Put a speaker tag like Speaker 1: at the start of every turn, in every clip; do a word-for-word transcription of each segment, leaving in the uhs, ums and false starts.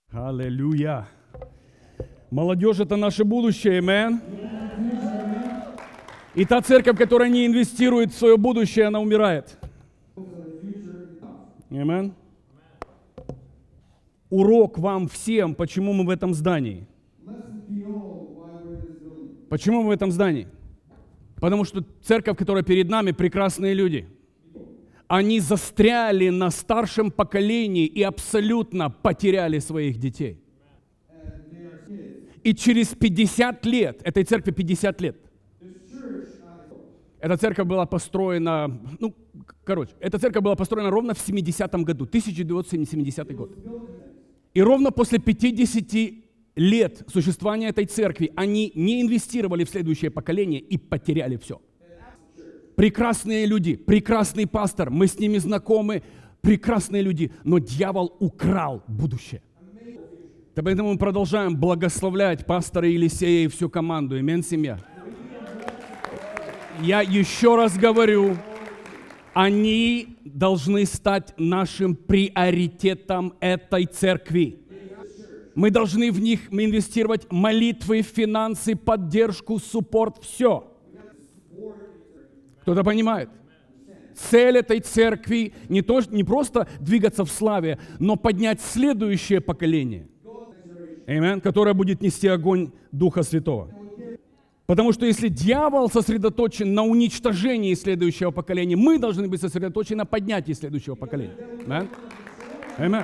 Speaker 1: Аллилуйя. Молодежь — это наше будущее, амен. И та церковь, которая не инвестирует в свое будущее, она умирает. Амен. Урок вам всем, почему мы в этом здании. Почему мы в этом здании? Потому что церковь, которая перед нами, прекрасные люди. Они застряли на старшем поколении и абсолютно потеряли своих детей. И через пятьдесят лет, этой церкви пятьдесят лет, эта церковь была построена, ну, короче, эта церковь была построена ровно в семидесятом году, тысяча девятьсот семидесятый год. И ровно после пятидесяти лет существования этой церкви они не инвестировали в следующее поколение и потеряли все. Прекрасные люди, прекрасный пастор, мы с ними знакомы, прекрасные люди, но дьявол украл будущее. Поэтому мы продолжаем благословлять пастора Елисея и всю команду. Аминь, семья. Я еще раз говорю, они должны стать нашим приоритетом этой церкви. Мы должны в них инвестировать молитвы, финансы, поддержку, суппорт, все. Кто-то понимает? Цель этой церкви не, то, не просто двигаться в славе, но поднять следующее поколение, Amen, которое будет нести огонь Духа Святого. Потому что если дьявол сосредоточен на уничтожении следующего поколения, мы должны быть сосредоточены на поднятии следующего поколения. Amen. Amen.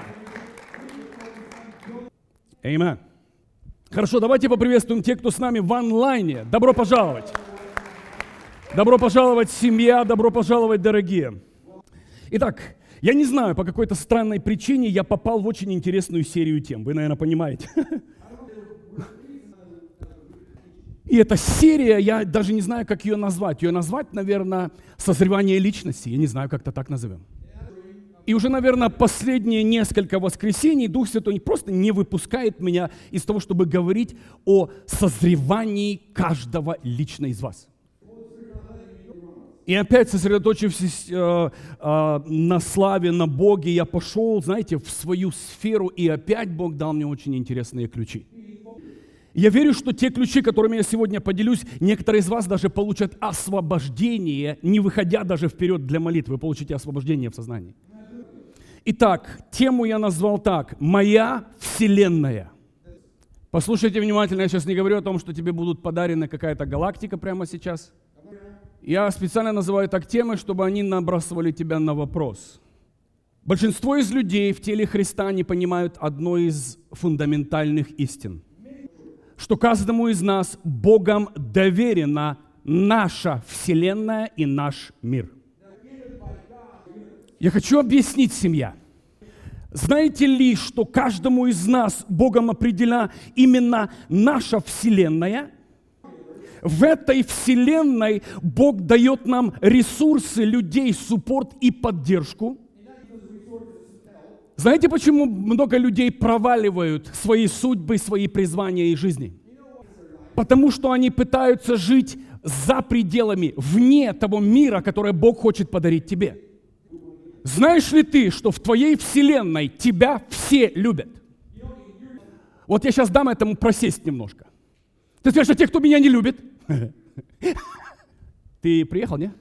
Speaker 1: Amen. Хорошо, давайте поприветствуем тех, кто с нами в онлайне. Добро пожаловать! Добро пожаловать, семья, добро пожаловать, дорогие. Итак, я не знаю, по какой-то странной причине я попал в очень интересную серию тем. Вы, наверное, понимаете. И эта серия, я даже не знаю, как ее назвать. Ее назвать, наверное, «Созревание личности». Я не знаю, как-то так назовем. И уже, наверное, последние несколько воскресений Дух Святой просто не выпускает меня из того, чтобы говорить о созревании каждого лично из вас. И опять, сосредоточившись э, э, на славе, на Боге, я пошел, знаете, в свою сферу, и опять Бог дал мне очень интересные ключи. Я верю, что те ключи, которыми я сегодня поделюсь, некоторые из вас даже получат освобождение, не выходя даже вперед для молитвы, вы получите освобождение в сознании. Итак, тему я назвал так: «Моя вселенная». Послушайте внимательно, я сейчас не говорю о том, что тебе будут подарены какая-то галактика прямо сейчас. Я специально называю так темы, чтобы они набрасывали тебя на вопрос. Большинство из людей в теле Христа не понимают одной из фундаментальных истин. Что каждому из нас Богом доверена наша вселенная и наш мир. Я хочу объяснить, семья. Знаете ли, что каждому из нас Богом определена именно наша вселенная? В этой вселенной Бог дает нам ресурсы, людей, суппорт и поддержку. Знаете, почему много людей проваливают свои судьбы, свои призвания и жизни? Потому что они пытаются жить за пределами, вне того мира, который Бог хочет подарить тебе. Знаешь ли ты, что в твоей вселенной тебя все любят? Вот я сейчас дам этому просесть немножко. Ты скажешь, а те, кто меня не любит? Ты приехал, не?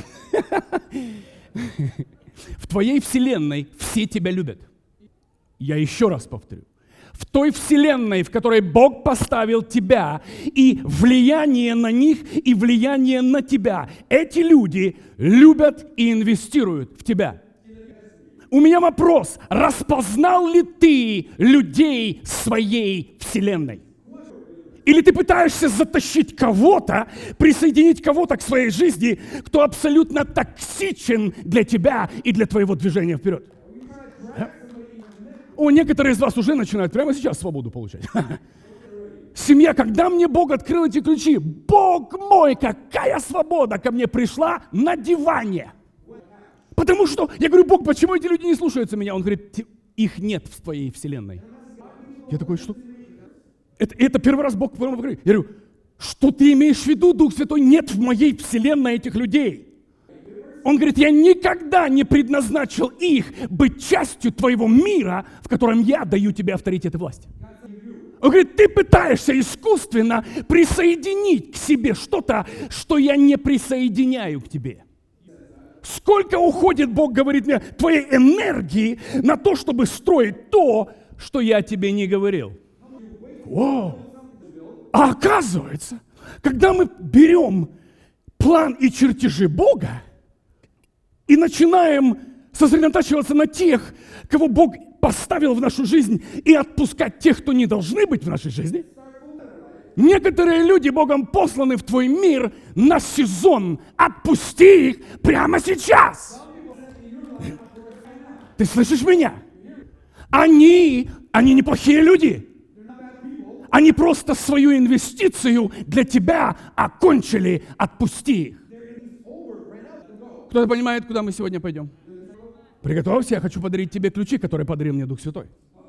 Speaker 1: В твоей вселенной все тебя любят. Я еще раз повторю. В той вселенной, в которой Бог поставил тебя, и влияние на них, и влияние на тебя, эти люди любят и инвестируют в тебя. У меня вопрос: распознал ли ты людей своей вселенной? Или ты пытаешься затащить кого-то, присоединить кого-то к своей жизни, кто абсолютно токсичен для тебя и для твоего движения вперед? А? О, некоторые из вас уже начинают прямо сейчас свободу получать. Семья, когда мне Бог открыл эти ключи, Бог мой, какая свобода ко мне пришла на диване. Потому что, я говорю, Бог, почему эти люди не слушаются меня? Он говорит, их нет в твоей вселенной. Я такой, что? Это, это первый раз Бог говорит. Я говорю, что ты имеешь в виду, Дух Святой? Нет в моей вселенной этих людей. Он говорит, я никогда не предназначил их быть частью твоего мира, в котором я даю тебе авторитет и власть. Он говорит, ты пытаешься искусственно присоединить к себе что-то, что я не присоединяю к тебе. Сколько уходит, Бог говорит мне, твоей энергии на то, чтобы строить то, что я тебе не говорил. Вау! А оказывается, когда мы берем план и чертежи Бога и начинаем сосредотачиваться на тех, кого Бог поставил в нашу жизнь, и отпускать тех, кто не должны быть в нашей жизни, некоторые люди Богом посланы в твой мир на сезон. Отпусти их прямо сейчас. Ты слышишь меня? Они, они неплохие люди. Они просто свою инвестицию для тебя окончили. Отпусти их. Кто-то понимает, куда мы сегодня пойдем? Приготовься, я хочу подарить тебе ключи, которые подарил мне Дух Святой.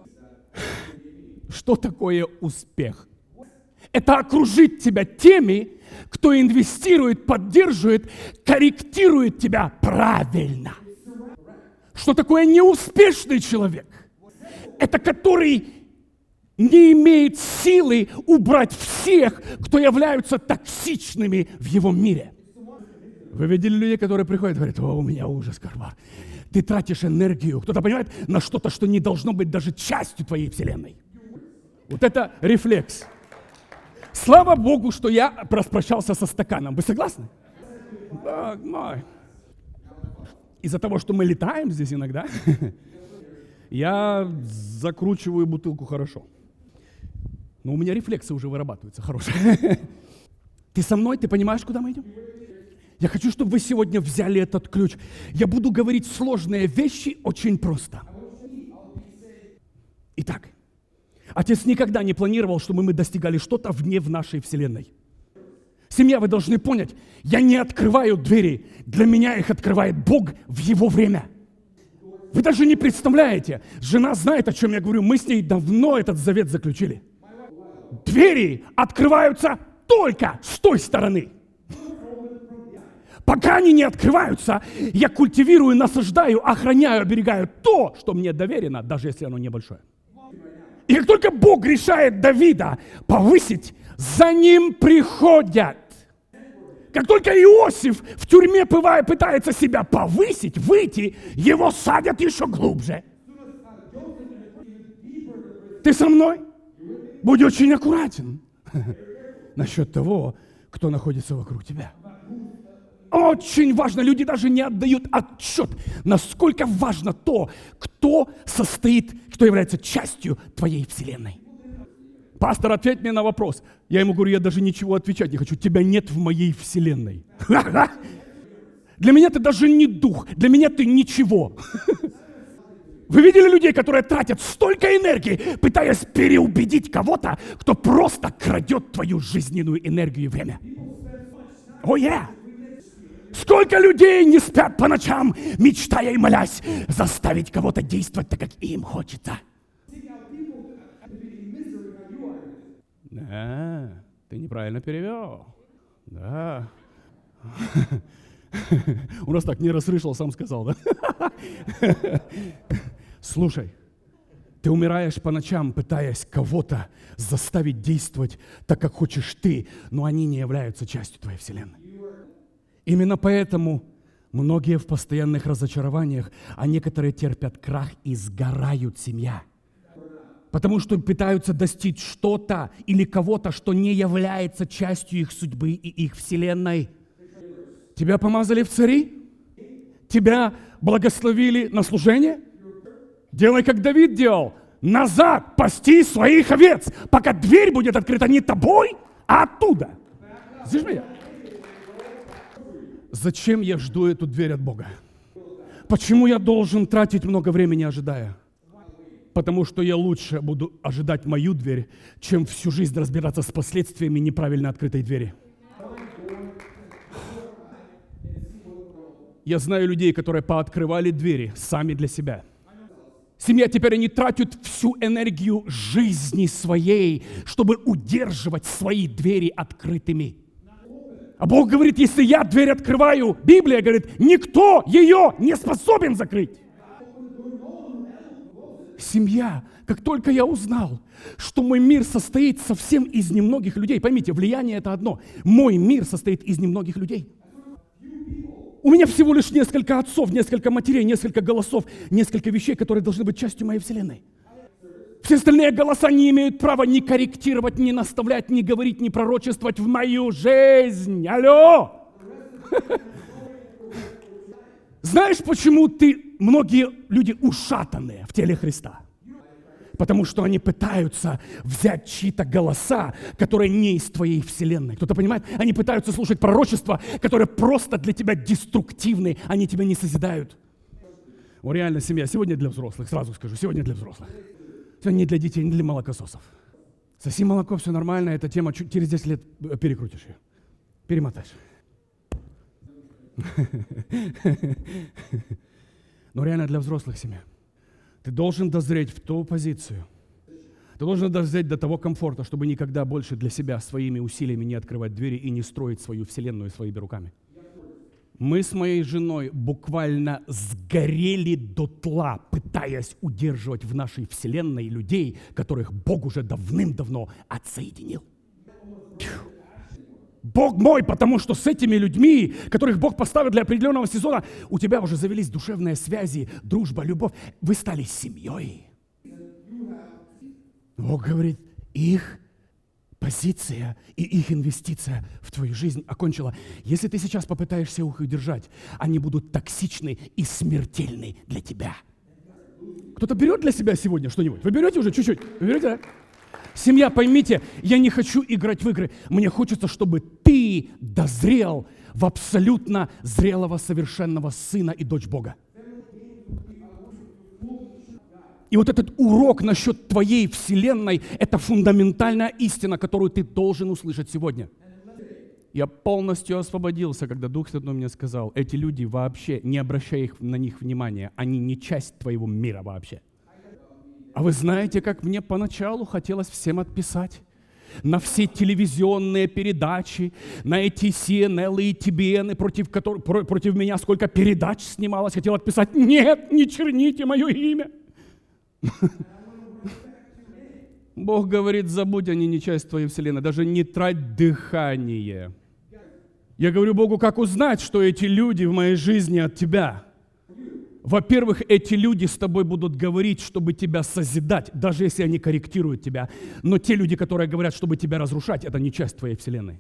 Speaker 1: Что такое успех? Это окружить тебя теми, кто инвестирует, поддерживает, корректирует тебя правильно. Что такое неуспешный человек? Это который не имеет силы убрать всех, кто являются токсичными в его мире. Вы видели людей, которые приходят и говорят, о, у меня ужас, Карвар. Ты тратишь энергию, кто-то понимает, на что-то, что не должно быть даже частью твоей вселенной. Вот это рефлекс. Слава Богу, что я распрощался со стаканом. Вы согласны? Да, мой. Из-за того, что мы летаем здесь иногда, я закручиваю бутылку хорошо. Но у меня рефлексы уже вырабатываются хорошие. Ты со мной? Ты понимаешь, куда мы идем? Я хочу, чтобы вы сегодня взяли этот ключ. Я буду говорить сложные вещи очень просто. Итак, Отец никогда не планировал, чтобы мы достигали что-то вне в нашей вселенной. Семья, вы должны понять, я не открываю двери, для меня их открывает Бог в Его время. Вы даже не представляете, жена знает, о чем я говорю, мы с ней давно этот завет заключили. Двери открываются только с той стороны. Пока они не открываются, я культивирую, насаждаю, охраняю, оберегаю то, что мне доверено, даже если оно небольшое. И как только Бог решает Давида повысить, за ним приходят. Как только Иосиф в тюрьме пытается себя повысить, выйти, его садят еще глубже. Ты со мной? Будь очень аккуратен насчет того, кто находится вокруг тебя. Очень важно, люди даже не отдают отчет, насколько важно то, кто состоит, кто является частью твоей вселенной. Пастор, ответь мне на вопрос. Я ему говорю, я даже ничего отвечать не хочу. Тебя нет в моей вселенной. Для меня ты даже не дух, для меня ты ничего. Вы видели людей, которые тратят столько энергии, пытаясь переубедить кого-то, кто просто крадет твою жизненную энергию и время? О, я! Сколько людей не спят по ночам, мечтая и молясь заставить кого-то действовать так, как им хочется. Да, ты неправильно перевел. Да. У нас так не расслышал, сам сказал, да? Слушай, ты умираешь по ночам, пытаясь кого-то заставить действовать так, как хочешь ты, но они не являются частью твоей вселенной. Именно поэтому многие в постоянных разочарованиях, а некоторые терпят крах и сгорают семья. Потому что пытаются достичь что-то или кого-то, что не является частью их судьбы и их вселенной. Тебя помазали в цари? Тебя благословили на служение? Делай, как Давид делал. Назад пасти своих овец, пока дверь будет открыта не тобой, а оттуда. Слышишь меня? Зачем я жду эту дверь от Бога? Почему я должен тратить много времени, ожидая? Потому что я лучше буду ожидать мою дверь, чем всю жизнь разбираться с последствиями неправильно открытой двери. Я знаю людей, которые пооткрывали двери сами для себя. Семья теперь они тратят всю энергию жизни своей, чтобы удерживать свои двери открытыми. А Бог говорит, если я дверь открываю, Библия говорит, никто ее не способен закрыть. Семья. Как только я узнал, что мой мир состоит совсем из немногих людей, поймите, влияние это одно. Мой мир состоит из немногих людей. У меня всего лишь несколько отцов, несколько матерей, несколько голосов, несколько вещей, которые должны быть частью моей вселенной. Все остальные голоса не имеют права ни корректировать, ни наставлять, ни говорить, ни пророчествовать в мою жизнь. Алло! Знаешь, почему ты, многие люди ушатанные в теле Христа? Потому что они пытаются взять чьи-то голоса, которые не из твоей вселенной. Кто-то понимает? Они пытаются слушать пророчества, которые просто для тебя деструктивны, они тебя не созидают. О, реально, семья. Сегодня для взрослых, сразу скажу, сегодня для взрослых. Сегодня не для детей, не для молокососов. Соси молоко, все нормально, эта тема, чуть через десять лет перекрутишь ее, перемотаешь. Но реально для взрослых, семья. Ты должен дозреть в ту позицию. Ты должен дозреть до того комфорта, чтобы никогда больше для себя своими усилиями не открывать двери и не строить свою вселенную своими руками. Мы с моей женой буквально сгорели дотла, пытаясь удерживать в нашей вселенной людей, которых Бог уже давным-давно отсоединил. Бог мой, потому что с этими людьми, которых Бог поставил для определенного сезона, у тебя уже завелись душевные связи, дружба, любовь. Вы стали семьей. Бог говорит, их позиция и их инвестиция в твою жизнь окончила. Если ты сейчас попытаешься их удержать, они будут токсичны и смертельны для тебя. Кто-то берет для себя сегодня что-нибудь? Вы берете уже чуть-чуть? Вы берете, да? Семья, поймите, я не хочу играть в игры. Мне хочется, чтобы ты дозрел в абсолютно зрелого, совершенного сына и дочь Бога. И вот этот урок насчет твоей вселенной – это фундаментальная истина, которую ты должен услышать сегодня. Я полностью освободился, когда Дух Святой мне сказал, эти люди вообще, не обращай их, на них внимания, они не часть твоего мира вообще. А вы знаете, как мне поначалу хотелось всем отписать? На все телевизионные передачи, на эти си эн эл и ти би эн, против, которых, против меня сколько передач снималось, хотел отписать, нет, не черните мое имя. Бог говорит, забудь, они не часть твоей вселенной, даже не трать дыхание. Я говорю Богу, как узнать, что эти люди в моей жизни от тебя? Во-первых, эти люди с тобой будут говорить, чтобы тебя созидать, даже если они корректируют тебя. Но те люди, которые говорят, чтобы тебя разрушать, это не часть твоей вселенной.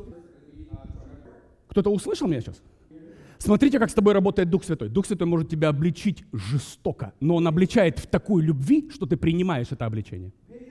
Speaker 1: Кто-то услышал меня сейчас? Смотрите, как с тобой работает Дух Святой. Дух Святой может тебя обличить жестоко, но Он обличает в такой любви, что ты принимаешь это обличение.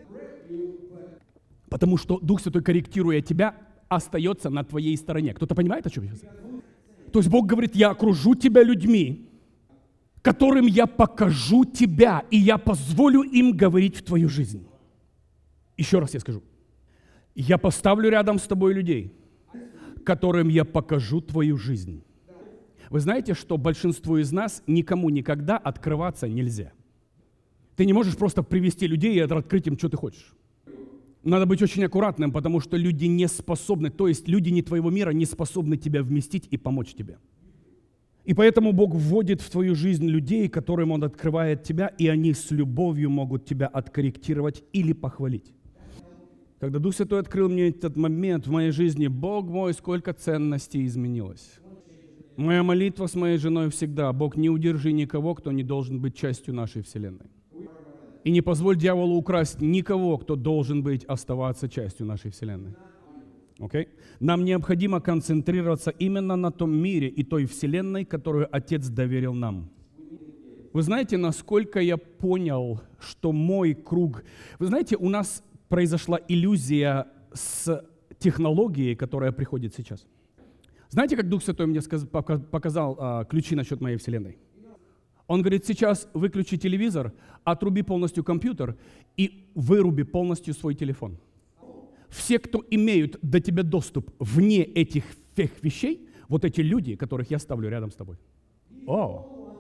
Speaker 1: Потому что Дух Святой, корректируя тебя, остается на твоей стороне. Кто-то понимает, о чем я сейчас? То есть Бог говорит, я окружу тебя людьми, которым я покажу тебя, и я позволю им говорить в твою жизнь. Еще раз я скажу. Я поставлю рядом с тобой людей, которым я покажу твою жизнь. Вы знаете, что большинству из нас никому никогда открываться нельзя. Ты не можешь просто привести людей и открыть им, что ты хочешь. Надо быть очень аккуратным, потому что люди не способны, то есть люди не твоего мира не способны тебя вместить и помочь тебе. И поэтому Бог вводит в твою жизнь людей, которым Он открывает тебя, и они с любовью могут тебя откорректировать или похвалить. Когда Дух Святой открыл мне этот момент в моей жизни, Бог мой, сколько ценностей изменилось. Моя молитва с моей женой всегда: Бог, не удержи никого, кто не должен быть частью нашей вселенной. И не позволь дьяволу украсть никого, кто должен быть, оставаться частью нашей вселенной. Okay? Нам необходимо концентрироваться именно на том мире и той вселенной, которую Отец доверил нам. Вы знаете, насколько я понял, что мой круг... Вы знаете, у нас произошла иллюзия с технологией, которая приходит сейчас. Знаете, как Дух Святой мне сказ... показал а, ключи насчет моей вселенной? Он говорит, сейчас выключи телевизор, отруби полностью компьютер и выруби полностью свой телефон. Все, кто имеют до тебя доступ вне этих всех вещей, вот эти люди, которых я ставлю рядом с тобой. О!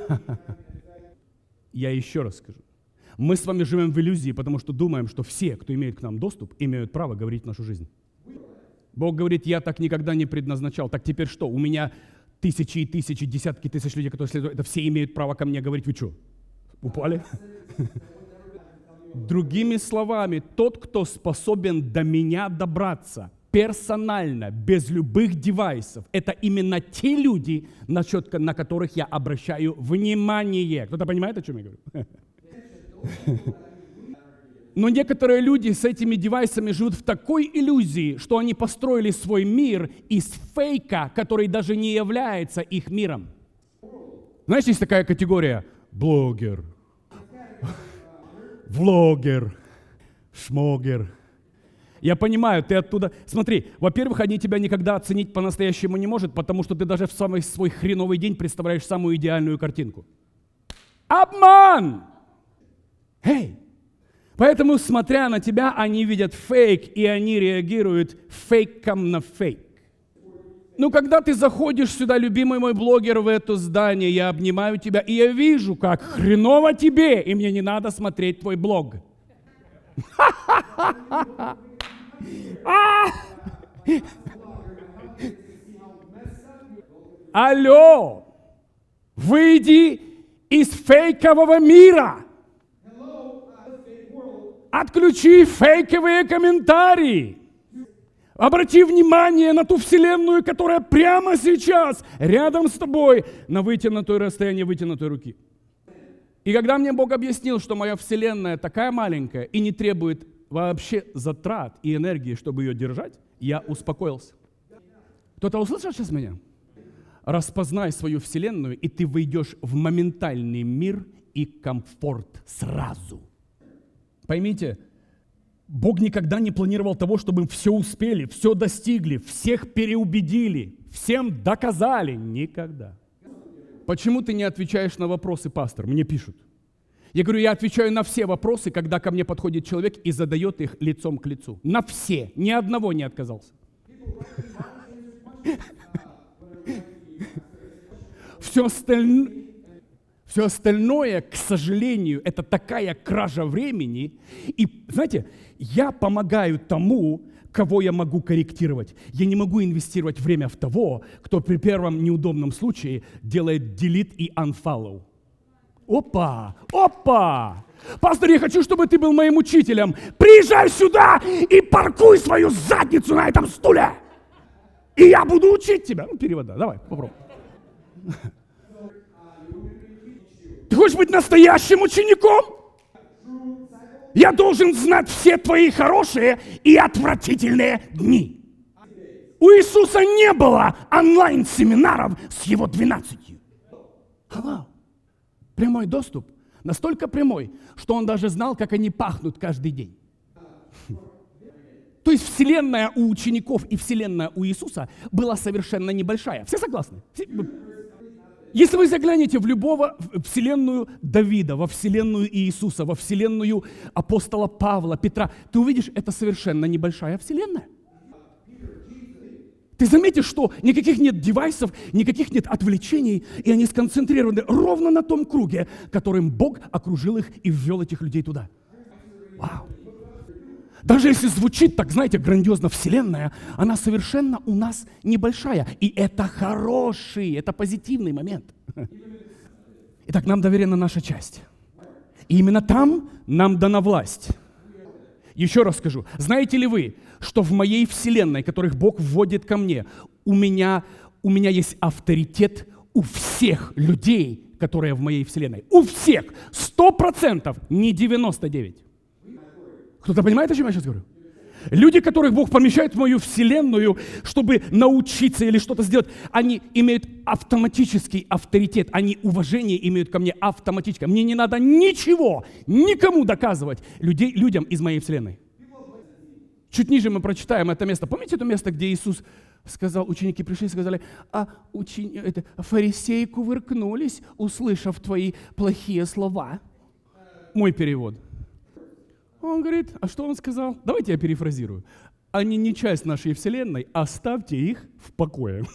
Speaker 1: Я еще раз скажу. Мы с вами живем в иллюзии, потому что думаем, что все, кто имеет к нам доступ, имеют право говорить в нашу жизнь. Бог говорит, я так никогда не предназначал. Так теперь что? У меня тысячи и тысячи, десятки тысяч людей, которые следуют. Это все имеют право ко мне говорить. Вы что, упали? Другими словами, тот, кто способен до меня добраться персонально, без любых девайсов, это именно те люди, насчет, на которых я обращаю внимание. Кто-то понимает, о чем я говорю? Но некоторые люди с этими девайсами живут в такой иллюзии, что они построили свой мир из фейка, который даже не является их миром. Знаете, есть такая категория блогер, влогер, шмогер. Я понимаю, ты оттуда... Смотри, во-первых, они тебя никогда оценить по-настоящему не могут, потому что ты даже в самый свой хреновый день представляешь самую идеальную картинку. Обман! Эй! Поэтому, смотря на тебя, они видят фейк, и они реагируют фейком на фейк. Ну, когда ты заходишь сюда, любимый мой блогер, в это здание, я обнимаю тебя, и я вижу, как хреново тебе, и мне не надо смотреть твой блог. Алло! Выйди из фейкового мира! Отключи фейковые комментарии! Обрати внимание на ту вселенную, которая прямо сейчас рядом с тобой на вытянутой расстоянии вытянутой руки. И когда мне Бог объяснил, что моя вселенная такая маленькая и не требует вообще затрат и энергии, чтобы ее держать, я успокоился. Кто-то услышал сейчас меня? Распознай свою вселенную, и ты войдешь в моментальный мир и комфорт сразу. Поймите, Бог никогда не планировал того, чтобы мы все успели, все достигли, всех переубедили, всем доказали. Никогда. Почему ты не отвечаешь на вопросы, пастор? Мне пишут. Я говорю, я отвечаю на все вопросы, когда ко мне подходит человек и задает их лицом к лицу. На все. Ни одного не отказался. Все остальное... Все остальное, к сожалению, это такая кража времени. И, знаете, я помогаю тому, кого я могу корректировать. Я не могу инвестировать время в того, кто при первом неудобном случае делает delete и unfollow. Опа! Опа! Пастор, я хочу, чтобы ты был моим учителем. Приезжай сюда и паркуй свою задницу на этом стуле. И я буду учить тебя. Ну, перевода, давай, попробуй. Ты хочешь быть настоящим учеником? Я должен знать все твои хорошие и отвратительные дни. У Иисуса не было онлайн-семинаров с его двенадцатью. Hello. Прямой доступ. Настолько прямой, что он даже знал, как они пахнут каждый день. То есть вселенная у учеников и вселенная у Иисуса была совершенно небольшая. Все согласны? Все... Если вы заглянете в любого вселенную Давида, во вселенную Иисуса, во вселенную апостола Павла, Петра, ты увидишь, это совершенно небольшая вселенная. Ты заметишь, что никаких нет девайсов, никаких нет отвлечений, и они сконцентрированы ровно на том круге, которым Бог окружил их и ввел этих людей туда. Вау! Даже если звучит так, знаете, грандиозно вселенная, она совершенно у нас небольшая. И это хороший, это позитивный момент. Итак, нам доверена наша часть. И именно там нам дана власть. Еще раз скажу. Знаете ли вы, что в моей вселенной, которых Бог вводит ко мне, у меня, у меня есть авторитет у всех людей, которые в моей вселенной. У всех. Сто процентов, не девяносто девять. Кто-то понимает, о чем я сейчас говорю? Люди, которых Бог помещает в мою вселенную, чтобы научиться или что-то сделать, они имеют автоматический авторитет, они уважение имеют ко мне автоматически. Мне не надо ничего, никому доказывать людей, людям из моей вселенной. Чуть ниже мы прочитаем это место. Помните это место, где Иисус сказал, ученики пришли и сказали, а учени... это, фарисеи кувыркнулись, услышав твои плохие слова. Мой перевод. Он говорит, а что он сказал? Давайте я перефразирую. Они не часть нашей вселенной, оставьте их в покое.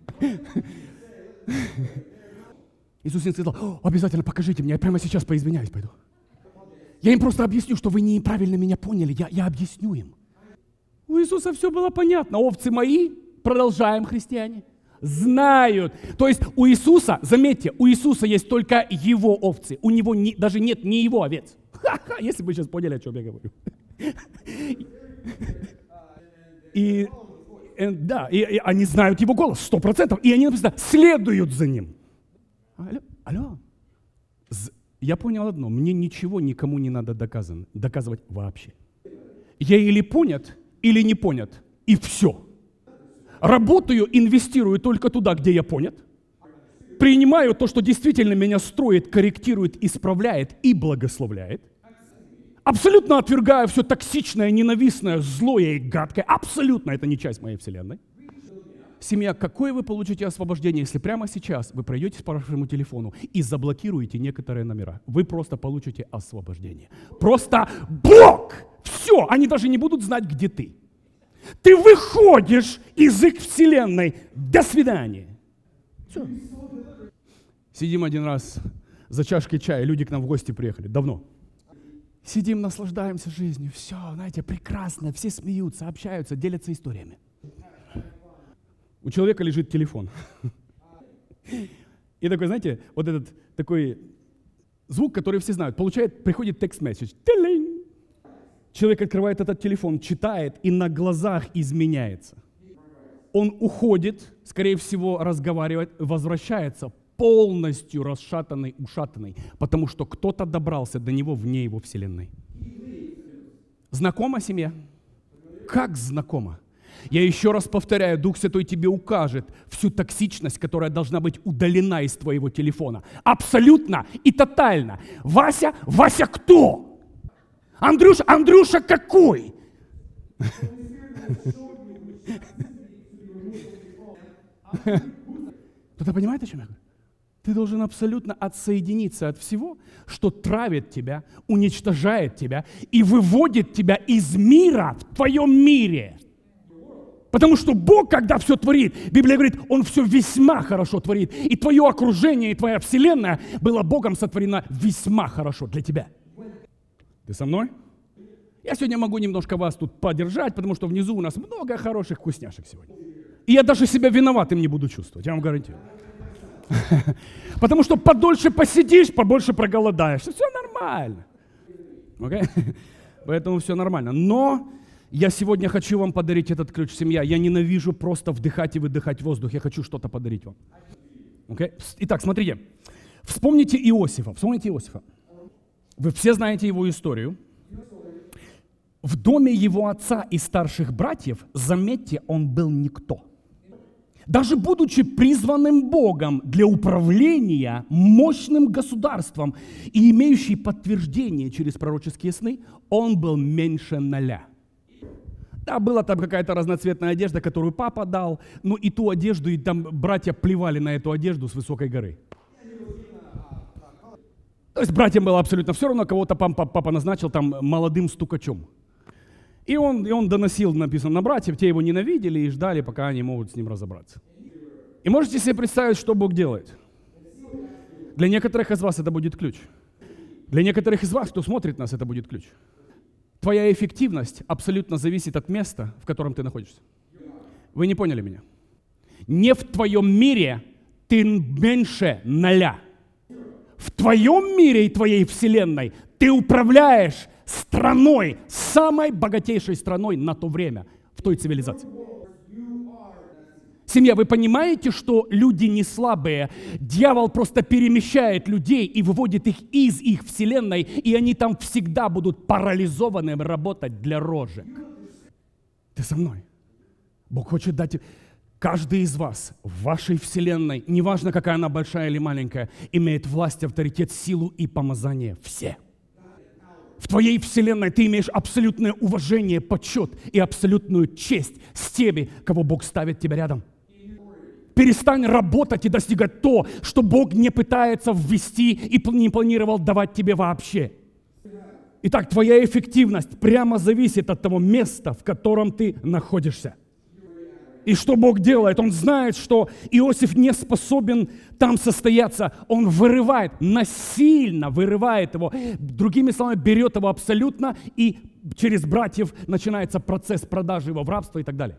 Speaker 1: Иисус не сказал, обязательно покажите мне, я прямо сейчас поизвиняюсь пойду. Я им просто объясню, что вы неправильно меня поняли, я, я объясню им. У Иисуса все было понятно. Овцы мои, продолжаем, христиане, знают. То есть у Иисуса, заметьте, у Иисуса есть только его овцы. У него не, даже нет не его овец. Ха-ха, если бы вы сейчас поняли, о чем я говорю. И, и да, и, и они знают его голос, сто процентов. И они, написано, следуют за ним. Алло, алло. Я понял одно, мне ничего никому не надо доказан, доказывать вообще. Я или понят, или не понят, и все. Работаю, инвестирую только туда, где я понят. Принимаю то, что действительно меня строит, корректирует, исправляет и благословляет. Абсолютно отвергаю все токсичное, ненавистное, злое и гадкое. Абсолютно это не часть моей вселенной. Семья, какое вы получите освобождение, если прямо сейчас вы пройдете по вашему телефону и заблокируете некоторые номера? Вы просто получите освобождение. Просто блок! Все, они даже не будут знать, где ты. Ты выходишь из их вселенной. До свидания. Все. Сидим один раз за чашкой чая, люди к нам в гости приехали, давно. Сидим, наслаждаемся жизнью, все, знаете, прекрасно, все смеются, общаются, делятся историями. У человека лежит телефон. И такой, знаете, вот этот такой звук, который все знают, получает, приходит текст-месседж. Человек открывает этот телефон, читает и на глазах изменяется. Он уходит, скорее всего, разговаривает, возвращается полностью расшатанный, ушатанный, потому что кто-то добрался до него вне его вселенной. Знакома семья? Как знакома? Я еще раз повторяю, Дух Святой тебе укажет всю токсичность, которая должна быть удалена из твоего телефона. Абсолютно и тотально. Вася, Вася кто? Андрюша, Андрюша какой? Кто-то понимает, о чем я говорю? Ты должен абсолютно отсоединиться от всего, что травит тебя, уничтожает тебя и выводит тебя из мира в твоем мире. Потому что Бог, когда все творит, Библия говорит, Он все весьма хорошо творит. И твое окружение, и твоя вселенная была Богом сотворена весьма хорошо для тебя. Ты со мной? Я сегодня могу немножко вас тут поддержать, потому что внизу у нас много хороших вкусняшек сегодня. И я даже себя виноватым не буду чувствовать, я вам гарантирую. Потому что подольше посидишь, побольше проголодаешься. Все нормально. Okay? Поэтому все нормально. Но я сегодня хочу вам подарить этот ключ, семья. Я ненавижу просто вдыхать и выдыхать воздух. Я хочу что-то подарить вам. Okay? Итак, смотрите. Вспомните Иосифа. Вспомните Иосифа. Вы все знаете его историю. В доме его отца и старших братьев, заметьте, он был никто. Даже будучи призванным Богом для управления мощным государством и имеющий подтверждение через пророческие сны, он был меньше ноля. Да, была там какая-то разноцветная одежда, которую папа дал, но и ту одежду, и там братья плевали на эту одежду с высокой горы. То есть братьям было абсолютно все равно, кого-то папа, папа назначил там молодым стукачом. И он, и он доносил, написано, на братьев, те его ненавидели и ждали, пока они могут с ним разобраться. И можете себе представить, что Бог делает? Для некоторых из вас это будет ключ. Для некоторых из вас, кто смотрит нас, это будет ключ. Твоя эффективность абсолютно зависит от места, в котором ты находишься. Вы не поняли меня? Не в твоем мире ты меньше ноля. В твоем мире и твоей вселенной ты управляешь страной, самой богатейшей страной на то время, в той цивилизации. Семья, вы понимаете, что люди не слабые? Дьявол просто перемещает людей и выводит их из их вселенной, и они там всегда будут парализованы работать для рожек. Ты со мной? Бог хочет дать... Каждый из вас в вашей вселенной, неважно, какая она большая или маленькая, имеет власть, авторитет, силу и помазание. Все. В твоей вселенной ты имеешь абсолютное уважение, почет и абсолютную честь с теми, кого Бог ставит тебя рядом. Перестань работать и достигать то, что Бог не пытается ввести и не планировал давать тебе вообще. Итак, твоя эффективность прямо зависит от того места, в котором ты находишься. И что Бог делает? Он знает, что Иосиф не способен там состояться. Он вырывает, насильно вырывает его. Другими словами, берет его абсолютно, и через братьев начинается процесс продажи его в рабство и так далее.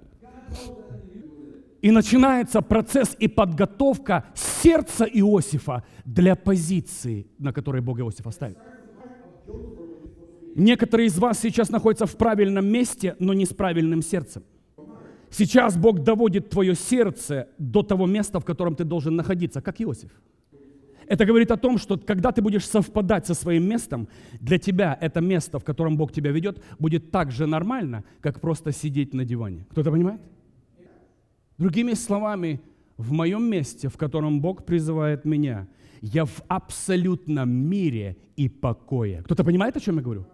Speaker 1: И начинается процесс и подготовка сердца Иосифа для позиции, на которой Бог Иосифа ставит. Некоторые из вас сейчас находятся в правильном месте, но не с правильным сердцем. Сейчас Бог доводит твое сердце до того места, в котором ты должен находиться, как Иосиф. Это говорит о том, что когда ты будешь совпадать со своим местом, для тебя это место, в котором Бог тебя ведет, будет так же нормально, как просто сидеть на диване. Кто-то понимает? Другими словами, в моем месте, в котором Бог призывает меня, я в абсолютном мире и покое. Кто-то понимает, о чем я говорю?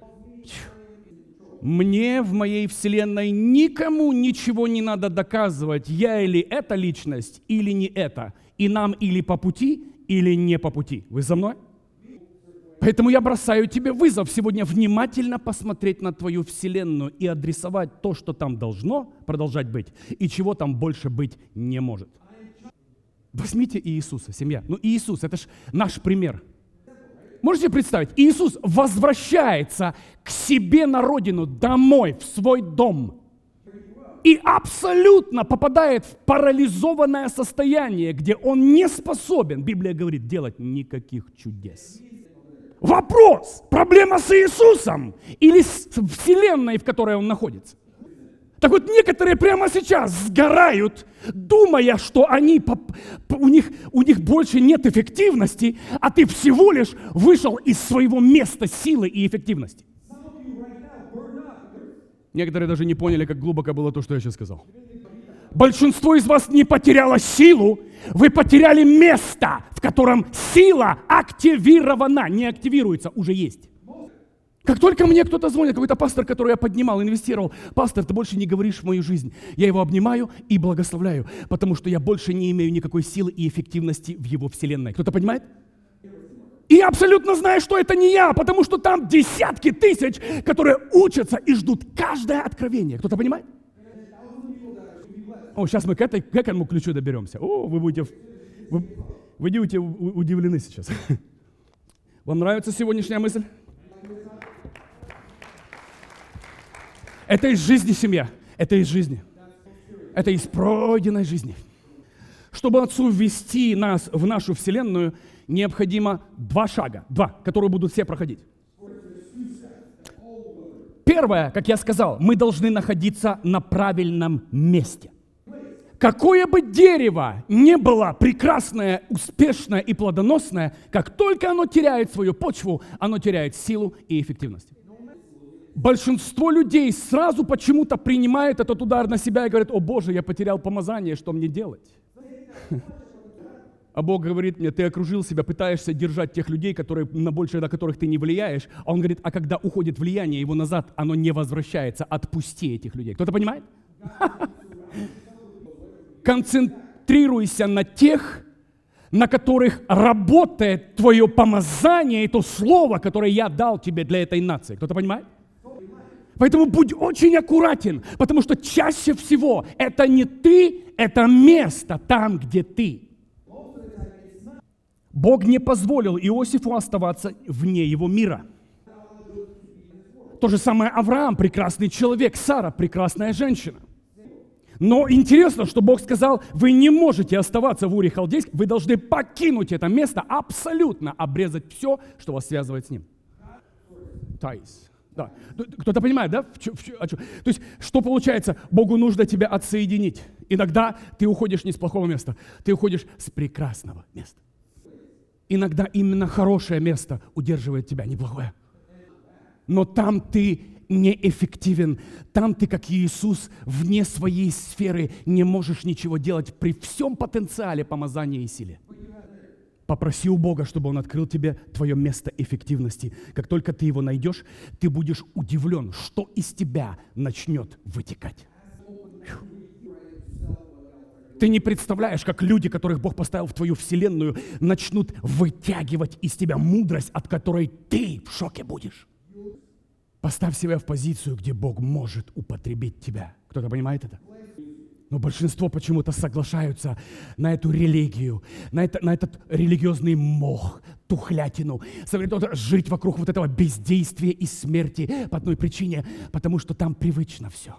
Speaker 1: Мне в моей вселенной никому ничего не надо доказывать, я или эта личность, или не это. И нам или по пути, или не по пути. Вы за мной? Поэтому я бросаю тебе вызов сегодня внимательно посмотреть на твою вселенную и адресовать то, что там должно продолжать быть, и чего там больше быть не может. Возьмите Иисуса, семья. Ну Иисус, это ж наш пример. Можете представить, Иисус возвращается к себе на родину, домой, в свой дом. И абсолютно попадает в парализованное состояние, где он не способен, Библия говорит, делать никаких чудес. Вопрос, проблема с Иисусом или с вселенной, в которой он находится? Так вот, некоторые прямо сейчас сгорают, думая, что они, у, них, у них больше нет эффективности, а ты всего лишь вышел из своего места силы и эффективности. Некоторые даже не поняли, как глубоко было то, что я сейчас сказал. Большинство из вас не потеряло силу, вы потеряли место, в котором сила активирована, не активируется, уже есть. Как только мне кто-то звонит, какой-то пастор, который я поднимал, инвестировал, пастор, ты больше не говоришь в мою жизнь. Я его обнимаю и благословляю, потому что я больше не имею никакой силы и эффективности в его вселенной. Кто-то понимает? И я абсолютно знаю, что это не я, потому что там десятки тысяч, которые учатся и ждут каждое откровение. Кто-то понимает? О, сейчас мы к, этой, к этому ключу доберемся. О, вы будете, вы, вы будете удивлены сейчас. Вам нравится сегодняшняя мысль? Это из жизни, семья. Это из жизни. Это из пройденной жизни. Чтобы Отцу ввести нас в нашу вселенную, необходимо два шага, два, которые будут все проходить. Первое, как я сказал, мы должны находиться на правильном месте. Какое бы дерево ни было прекрасное, успешное и плодоносное, как только оно теряет свою почву, оно теряет силу и эффективность. Большинство людей сразу почему-то принимают этот удар на себя и говорят, о Боже, я потерял помазание, что мне делать? А Бог говорит мне, ты окружил себя, пытаешься держать тех людей, которые, на больше на которых ты не влияешь. А Он говорит, а когда уходит влияние его назад, оно не возвращается. Отпусти этих людей. Кто-то понимает? Концентрируйся на тех, на которых работает твое помазание и то слово, которое я дал тебе для этой нации. Кто-то понимает? Поэтому будь очень аккуратен, потому что чаще всего это не ты, это место там, где ты. Бог не позволил Иосифу оставаться вне его мира. То же самое Авраам, прекрасный человек, Сара, прекрасная женщина. Но интересно, что Бог сказал, вы не можете оставаться в Уре Халдейском, вы должны покинуть это место, абсолютно обрезать все, что вас связывает с ним. Таис. Да. Кто-то понимает, да? В чё, в чё, о чё? То есть, что получается? Богу нужно тебя отсоединить. Иногда ты уходишь не с плохого места, ты уходишь с прекрасного места. Иногда именно хорошее место удерживает тебя, не плохое. Но там ты неэффективен. Там ты, как Иисус, вне своей сферы не можешь ничего делать при всем потенциале помазания и силе. Попроси у Бога, чтобы Он открыл тебе твое место эффективности. Как только ты его найдешь, ты будешь удивлен, что из тебя начнет вытекать. Ты не представляешь, как люди, которых Бог поставил в твою вселенную, начнут вытягивать из тебя мудрость, от которой ты в шоке будешь. Поставь себя в позицию, где Бог может употребить тебя. Кто-то понимает это? Но большинство почему-то соглашаются на эту религию, на, это, на этот религиозный мох, тухлятину, жить вокруг вот этого бездействия и смерти по одной причине, потому что там привычно все.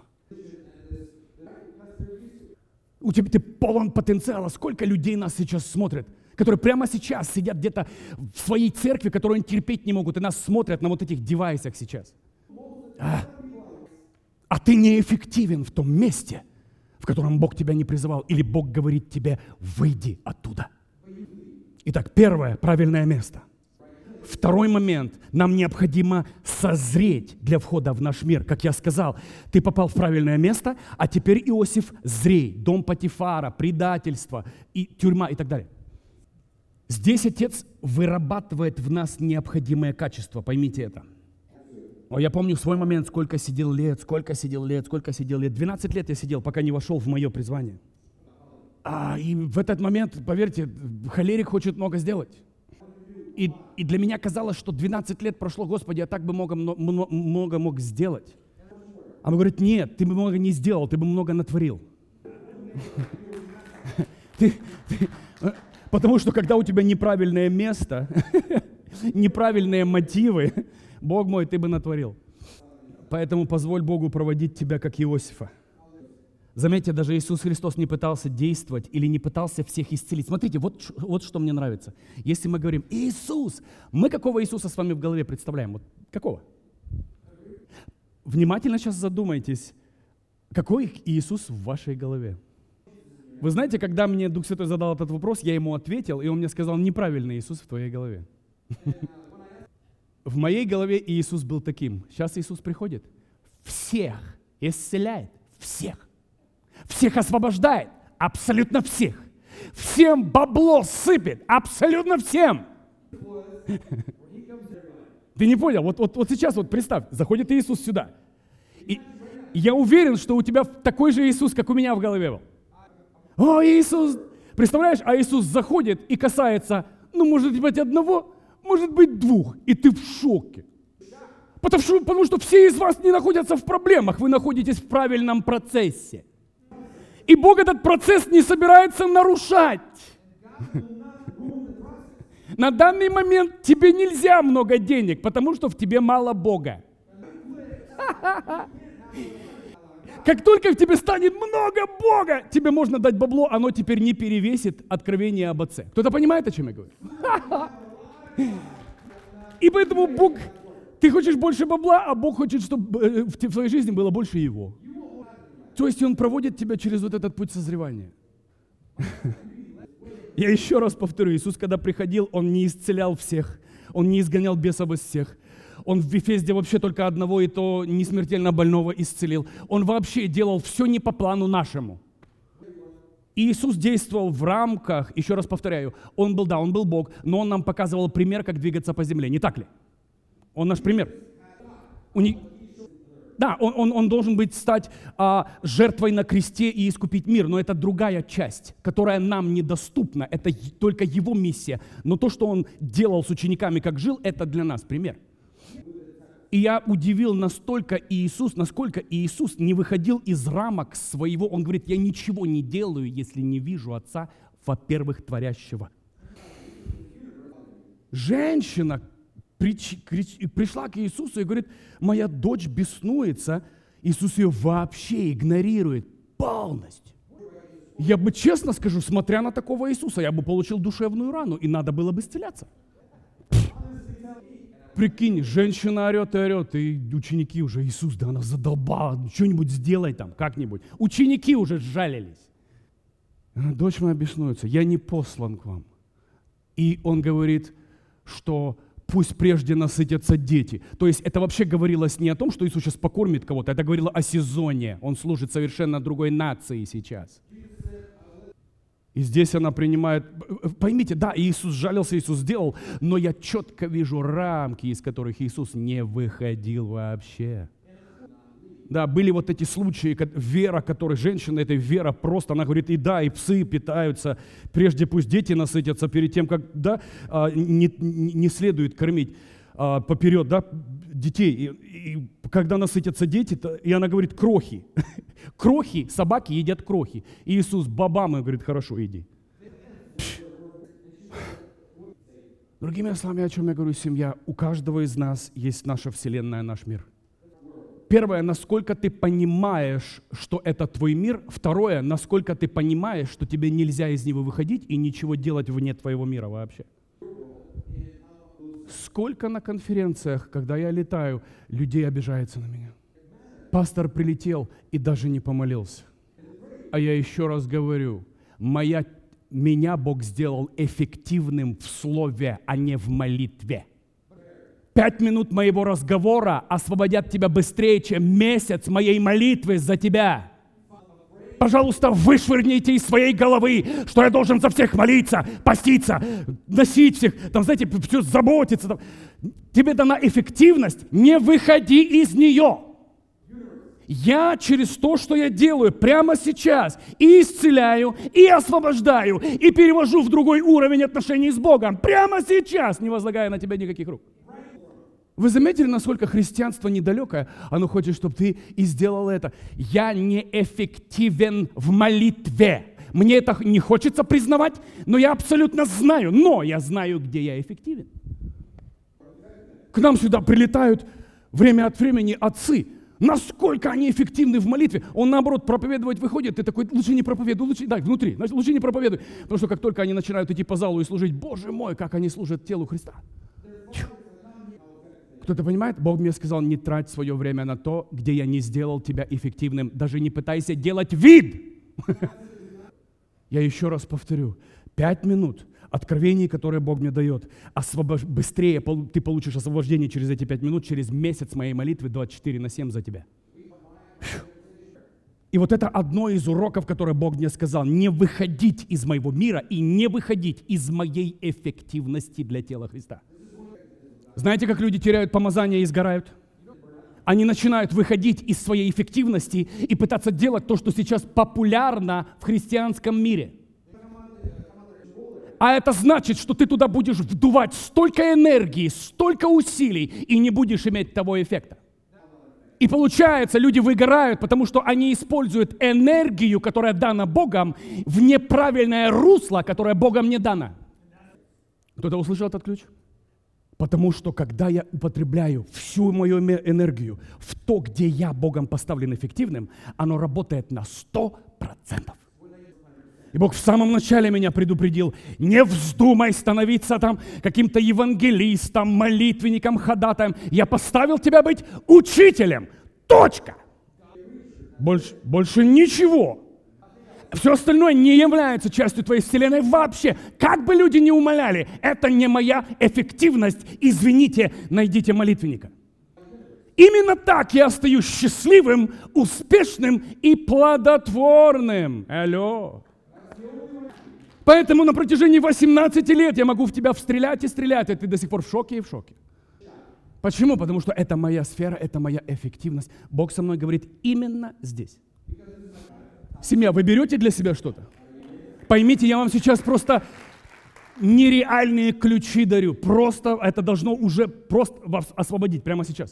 Speaker 1: У тебя ты полон потенциала. Сколько людей нас сейчас смотрят, которые прямо сейчас сидят где-то в своей церкви, которую они терпеть не могут, и нас смотрят на вот этих девайсах сейчас. А, а ты неэффективен в том месте, в котором Бог тебя не призывал, или Бог говорит тебе: выйди оттуда. Итак, первое, правильное место. Второй момент, нам необходимо созреть для входа в наш мир. Как я сказал, ты попал в правильное место, а теперь, Иосиф, зрей, дом Потифара, предательство, и тюрьма и так далее. Здесь Отец вырабатывает в нас необходимые качества, поймите это. О, я помню свой момент, сколько сидел лет, сколько сидел лет, сколько сидел лет. двенадцать лет я сидел, пока не вошел в мое призвание. А, и в этот момент, поверьте, холерик хочет много сделать. И, и для меня казалось, что двенадцать лет прошло, Господи, я так бы много, много, много мог сделать. А он говорит: нет, ты бы много не сделал, ты бы много натворил. Потому что когда у тебя неправильное место, неправильные мотивы, Бог мой, ты бы натворил. Поэтому позволь Богу проводить тебя, как Иосифа. Заметьте, даже Иисус Христос не пытался действовать или не пытался всех исцелить. Смотрите, вот, вот что мне нравится. Если мы говорим «Иисус», мы какого Иисуса с вами в голове представляем? Вот какого? Внимательно сейчас задумайтесь, какой Иисус в вашей голове? Вы знаете, когда мне Дух Святой задал этот вопрос, я ему ответил, и он мне сказал: неправильный Иисус в твоей голове. В моей голове Иисус был таким. Сейчас Иисус приходит, всех исцеляет, всех. Всех освобождает, абсолютно всех. Всем бабло сыпет, абсолютно всем. Ты не понял? Вот, вот, вот сейчас вот представь, заходит Иисус сюда. И я уверен, что у тебя такой же Иисус, как у меня в голове был. О, Иисус! Представляешь, а Иисус заходит и касается, ну, может быть, одного, может быть, двух. И ты в шоке. Потому что, потому что все из вас не находятся в проблемах, вы находитесь в правильном процессе. И Бог этот процесс не собирается нарушать. На данный момент тебе нельзя много денег, потому что в тебе мало Бога. Как только в тебе станет много Бога, тебе можно дать бабло, оно теперь не перевесит откровение об Отце. Кто-то понимает, о чем я говорю? И поэтому Бог, ты хочешь больше бабла, а Бог хочет, чтобы в твоей жизни было больше Его. То есть Он проводит тебя через вот этот путь созревания. Я еще раз повторю, Иисус, когда приходил, Он не исцелял всех, Он не изгонял бесов из всех. Он в Вифезде вообще только одного, и то не смертельно больного исцелил. Он вообще делал все не по плану нашему. И Иисус действовал в рамках, еще раз повторяю, Он был, да, Он был Бог, но Он нам показывал пример, как двигаться по земле, не так ли? Он наш пример. У них... Да, он, он, он должен быть стать а, жертвой на кресте и искупить мир, но это другая часть, которая нам недоступна, это только Его миссия. Но то, что Он делал с учениками, как жил, это для нас пример. И я удивил настолько Иисус, насколько Иисус не выходил из рамок своего. Он говорит: я ничего не делаю, если не вижу Отца, во-первых, творящего. Женщина Прич, крич, пришла к Иисусу и говорит: моя дочь беснуется. Иисус ее вообще игнорирует полностью. Я бы честно скажу, смотря на такого Иисуса, я бы получил душевную рану, и надо было бы исцеляться. Пфф. Прикинь, женщина орет и орет, и ученики уже: Иисус, да она задолбала, что-нибудь сделай там, как-нибудь. Ученики уже сжалились. Дочь моя беснуется, я не послан к вам. И он говорит, что пусть прежде насытятся дети. То есть это вообще говорилось не о том, что Иисус сейчас покормит кого-то, это говорило о сезоне. Он служит совершенно другой нации сейчас. И здесь она принимает... Поймите, да, Иисус жалился, Иисус сделал, но я четко вижу рамки, из которых Иисус не выходил вообще. Да, были вот эти случаи, как вера, которой женщина, этой вера просто, она говорит: и да, и псы питаются, прежде пусть дети насытятся, перед тем, как, да, не, не следует кормить поперед, да, детей, и, и когда насытятся дети, то, и она говорит, крохи. Крохи, собаки едят крохи. И Иисус бабам и говорит, хорошо, иди. Другими словами, о чем я говорю, семья, у каждого из нас есть наша вселенная, наш мир. Первое, насколько ты понимаешь, что это твой мир. Второе, насколько ты понимаешь, что тебе нельзя из него выходить и ничего делать вне твоего мира вообще. Сколько на конференциях, когда я летаю, людей обижается на меня. Пастор прилетел и даже не помолился. А я еще раз говорю, моя, меня Бог сделал эффективным в слове, а не в молитве. Пять минут моего разговора освободят тебя быстрее, чем месяц моей молитвы за тебя. Пожалуйста, вышвырните из своей головы, что я должен за всех молиться, поститься, носить всех, там, знаете, все заботиться. Там. Тебе дана эффективность, не выходи из нее. Я через то, что я делаю прямо сейчас, и исцеляю, и освобождаю, и перевожу в другой уровень отношений с Богом, прямо сейчас, не возлагая на тебя никаких рук. Вы заметили, насколько христианство недалекое? Оно хочет, чтобы ты и сделал это. Я неэффективен в молитве. Мне это не хочется признавать, но я абсолютно знаю. Но я знаю, где я эффективен. К нам сюда прилетают время от времени отцы. Насколько они эффективны в молитве. Он, наоборот, проповедовать выходит. Ты такой, лучше не проповедуй, лучше, да, внутри, значит, лучше не проповедуй. Потому что как только они начинают идти по залу и служить, Боже мой, как они служат телу Христа. Кто-то понимает? Бог мне сказал, не трать свое время на то, где я не сделал тебя эффективным. Даже не пытайся делать вид. Я еще раз повторю. Пять минут откровений, которые Бог мне дает. Освобож... Быстрее ты получишь освобождение через эти пять минут, через месяц моей молитвы двадцать четыре на семь за тебя. И вот это одно из уроков, которые Бог мне сказал. Не выходить из моего мира и не выходить из моей эффективности для тела Христа. Знаете, как люди теряют помазание и сгорают? Они начинают выходить из своей эффективности и пытаться делать то, что сейчас популярно в христианском мире. А это значит, что ты туда будешь вдувать столько энергии, столько усилий и не будешь иметь того эффекта. И получается, люди выгорают, потому что они используют энергию, которая дана Богом, в неправильное русло, которое Богом не дано. Кто-то услышал этот ключ? Потому что, когда я употребляю всю мою энергию в то, где я Богом поставлен эффективным, оно работает на сто процентов. И Бог в самом начале меня предупредил, не вздумай становиться там каким-то евангелистом, молитвенником, ходатаем. Я поставил тебя быть учителем. Точка. Больше, больше ничего. Все остальное не является частью твоей вселенной вообще. Как бы люди ни умоляли, это не моя эффективность. Извините, найдите молитвенника. Именно так я остаюсь счастливым, успешным и плодотворным. Алло. Поэтому на протяжении восемнадцати лет я могу в тебя встрелять и стрелять, и ты до сих пор в шоке и в шоке. Почему? Потому что это моя сфера, это моя эффективность. Бог со мной говорит именно здесь. Семья, вы берете для себя что-то? Поймите, я вам сейчас просто нереальные ключи дарю. Просто это должно уже просто вас освободить прямо сейчас.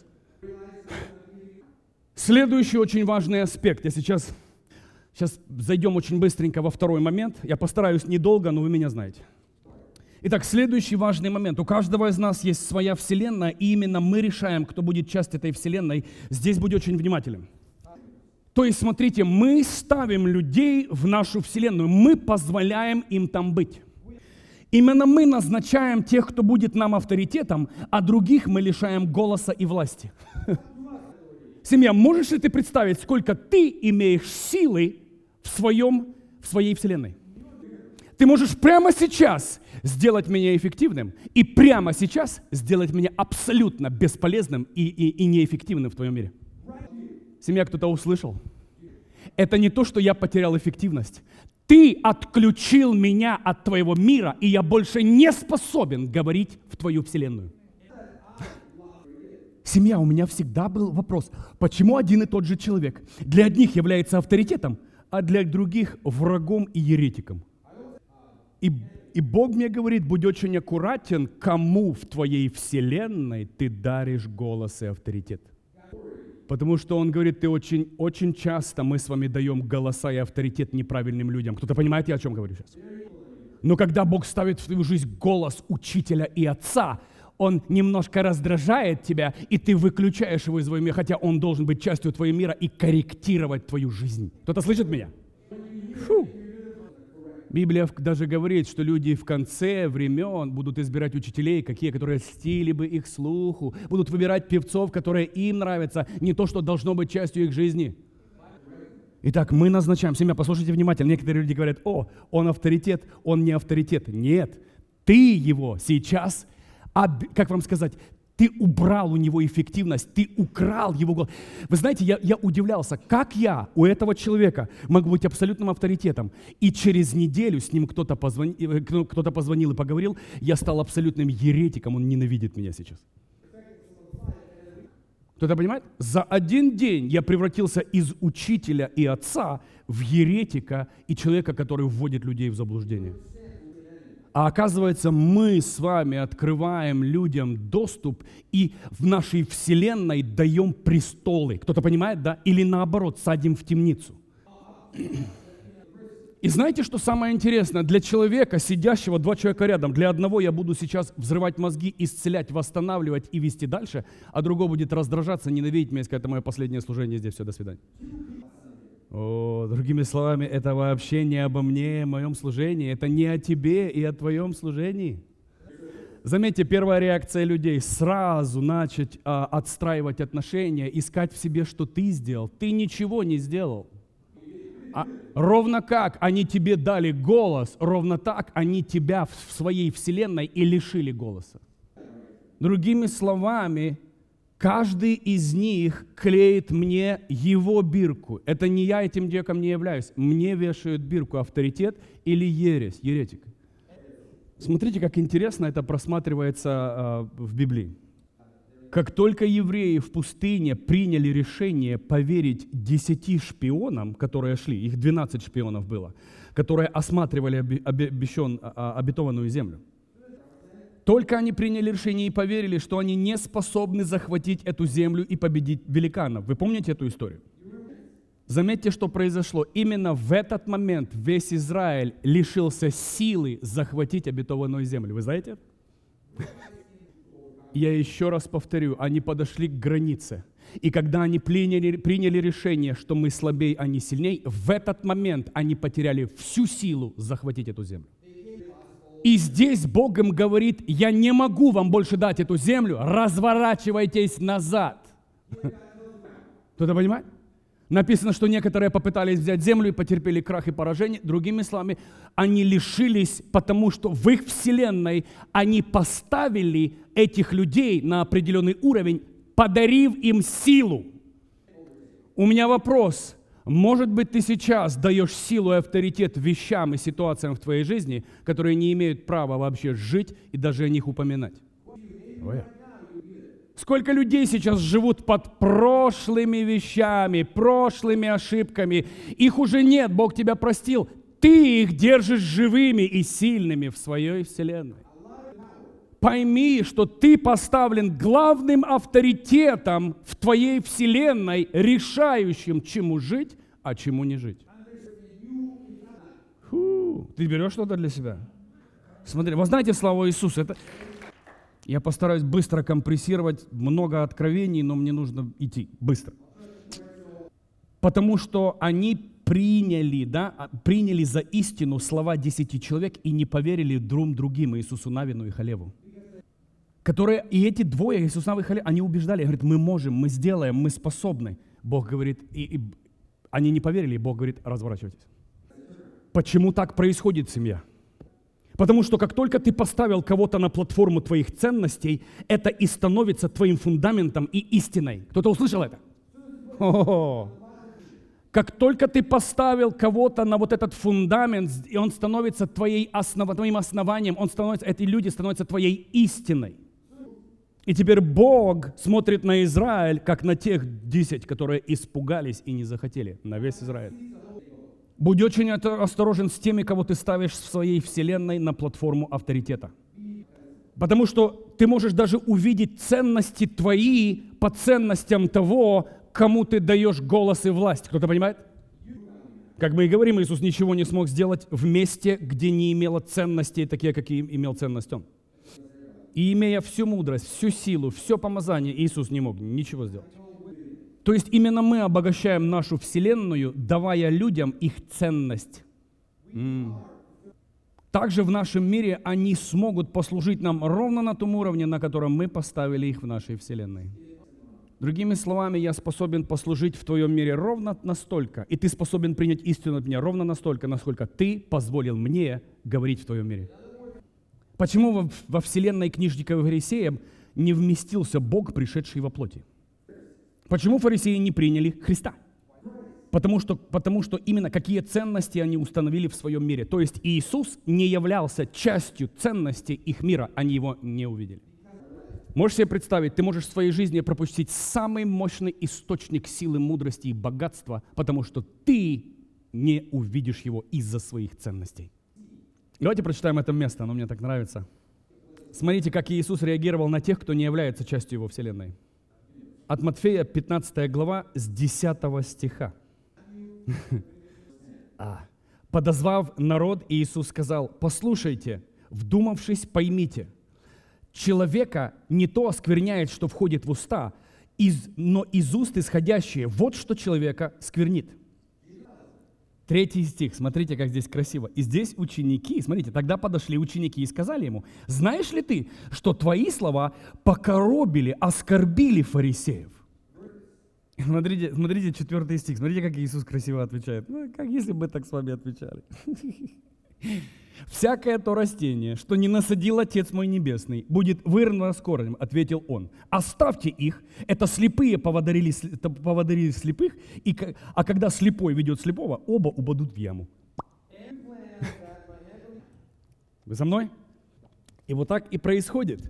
Speaker 1: Следующий очень важный аспект. Я сейчас, сейчас зайдем очень быстренько во второй момент. Я постараюсь недолго, но вы меня знаете. Итак, следующий важный момент. У каждого из нас есть своя вселенная, и именно мы решаем, кто будет часть этой вселенной. Здесь будь очень внимательным. То есть, смотрите, мы ставим людей в нашу вселенную, мы позволяем им там быть. Именно мы назначаем тех, кто будет нам авторитетом, а других мы лишаем голоса и власти. Семья, можешь ли ты представить, сколько ты имеешь силы в, своем, в своей вселенной? Ты можешь прямо сейчас сделать меня эффективным и прямо сейчас сделать меня абсолютно бесполезным и, и, и неэффективным в твоем мире. Семья, кто-то услышал? Это не то, что я потерял эффективность. Ты отключил меня от твоего мира, и я больше не способен говорить в твою вселенную. Семья, у меня всегда был вопрос, почему один и тот же человек для одних является авторитетом, а для других врагом и еретиком? И, И Бог мне говорит, будь очень аккуратен, кому в твоей вселенной ты даришь голос и авторитет. Потому что Он говорит, ты очень, очень часто мы с вами даем голоса и авторитет неправильным людям. Кто-то понимает, я о чем говорю сейчас? Но когда Бог ставит в твою жизнь голос учителя и отца, Он немножко раздражает тебя, и ты выключаешь его из своего мира, хотя Он должен быть частью твоего мира и корректировать твою жизнь. Кто-то слышит меня? Фу. Библия даже говорит, что люди в конце времен будут избирать учителей, какие, которые льстили бы их слуху, будут выбирать певцов, которые им нравятся, не то, что должно быть частью их жизни. Итак, мы назначаем, семья, послушайте внимательно, некоторые люди говорят, о, он авторитет, он не авторитет. Нет, ты его сейчас, как вам сказать, ты убрал у него эффективность, ты украл его голос. Вы знаете, я, я удивлялся, как я у этого человека могу быть абсолютным авторитетом. И через неделю с ним кто-то позвонил, кто-то позвонил и поговорил, я стал абсолютным еретиком, он ненавидит меня сейчас. Кто-то понимает? За один день я превратился из учителя и отца в еретика и человека, который вводит людей в заблуждение. А оказывается, мы с вами открываем людям доступ и в нашей вселенной даем престолы. Кто-то понимает, да? Или наоборот, садим в темницу. И знаете, что самое интересное? Для человека, сидящего два человека рядом, для одного я буду сейчас взрывать мозги, исцелять, восстанавливать и вести дальше, а другой будет раздражаться, ненавидеть меня и сказать, это мое последнее служение здесь, все, до свидания. О, другими словами, это вообще не обо мне, о моем служении, это не о тебе и о твоем служении. Заметьте, первая реакция людей сразу начать а, отстраивать отношения, искать в себе, что ты сделал. Ты ничего не сделал. А, ровно как они тебе дали голос, ровно так они тебя в своей вселенной и лишили голоса. Другими словами, каждый из них клеит мне его бирку. Это не я этим человеком не являюсь. Мне вешают бирку авторитет или ересь, еретик. Смотрите, как интересно это просматривается э, в Библии. Как только евреи в пустыне приняли решение поверить десяти шпионам, которые шли, их двенадцать шпионов было, которые осматривали обещан, обетованную землю, только они приняли решение и поверили, что они не способны захватить эту землю и победить великанов. Вы помните эту историю? Заметьте, что произошло. Именно в этот момент весь Израиль лишился силы захватить обетованную землю. Вы знаете? Я еще раз повторю, они подошли к границе. И когда они приняли, приняли решение, что мы слабей, а не сильней, в этот момент они потеряли всю силу захватить эту землю. И здесь Бог им говорит, я не могу вам больше дать эту землю, разворачивайтесь назад. Кто-то понимает? Написано, что некоторые попытались взять землю и потерпели крах и поражение. Другими словами, они лишились, потому что в их вселенной они поставили этих людей на определенный уровень, подарив им силу. У меня вопрос. Может быть, ты сейчас даешь силу и авторитет вещам и ситуациям в твоей жизни, которые не имеют права вообще жить и даже о них упоминать? Ой. Сколько людей сейчас живут под прошлыми вещами, прошлыми ошибками. Их уже нет, Бог тебя простил. Ты их держишь живыми и сильными в своей вселенной. Пойми, что ты поставлен главным авторитетом в твоей вселенной, решающим, чему жить, а чему не жить. Фу, ты берешь что-то для себя? Смотри, вы знаете славу Иисуса? Это... Я постараюсь быстро компрессировать, много откровений, но мне нужно идти быстро. Потому что они приняли, да, приняли за истину слова десяти человек и не поверили друг другим, Иисусу Навину и Халеву. Которые, и эти двое, Иисус Навин и Халев, они убеждали, говорят, мы можем, мы сделаем, мы способны. Бог говорит, и, и они не поверили, и Бог говорит, разворачивайтесь. Почему так происходит, семья? Потому что как только ты поставил кого-то на платформу твоих ценностей, это и становится твоим фундаментом и истиной. Кто-то услышал это? О-о-о. Как только ты поставил кого-то на вот этот фундамент, и он становится твоей основ... твоим основанием, он становится, эти люди становятся твоей истиной. И теперь Бог смотрит на Израиль, как на тех десять, которые испугались и не захотели, на весь Израиль. Будь очень осторожен с теми, кого ты ставишь в своей вселенной на платформу авторитета. Потому что ты можешь даже увидеть ценности твои по ценностям того, кому ты даешь голос и власть. Кто-то понимает? Как мы и говорим, Иисус ничего не смог сделать в месте, где не имело ценностей, такие, какие имел ценность Он. И имея всю мудрость, всю силу, все помазание, Иисус не мог ничего сделать. То есть именно мы обогащаем нашу вселенную, давая людям их ценность. М. Также в нашем мире они смогут послужить нам ровно на том уровне, на котором мы поставили их в нашей вселенной. Другими словами, я способен послужить в твоем мире ровно настолько, и ты способен принять истину от меня ровно настолько, насколько ты позволил мне говорить в твоем мире. Почему во, во вселенной книжников и фарисеев не вместился Бог, пришедший во плоти? Почему фарисеи не приняли Христа? Потому что, потому что именно какие ценности они установили в своем мире. То есть Иисус не являлся частью ценностей их мира, они его не увидели. Можешь себе представить, ты можешь в своей жизни пропустить самый мощный источник силы, мудрости и богатства, потому что ты не увидишь его из-за своих ценностей. Давайте прочитаем это место, оно мне так нравится. Смотрите, как Иисус реагировал на тех, кто не является частью его вселенной. От Матфея, пятнадцатая глава, с десятого стиха. «Подозвав народ, Иисус сказал: послушайте, вдумавшись, поймите, человека не то оскверняет, что входит в уста, из, но из уст исходящее, вот что человека сквернит». Третий стих, смотрите, как здесь красиво. И здесь ученики, смотрите, тогда подошли ученики и сказали ему: знаешь ли ты, что твои слова покоробили, оскорбили фарисеев? Смотрите, смотрите, четвертый стих, смотрите, как Иисус красиво отвечает. Ну, как если бы так с вами отвечали. «Всякое то растение, что не насадил Отец мой Небесный, будет вырвано с корнем», — ответил он. «Оставьте их, это слепые поводырили, поводырили слепых, и, а когда слепой ведет слепого, оба упадут в яму». Вы со мной? И вот так и происходит.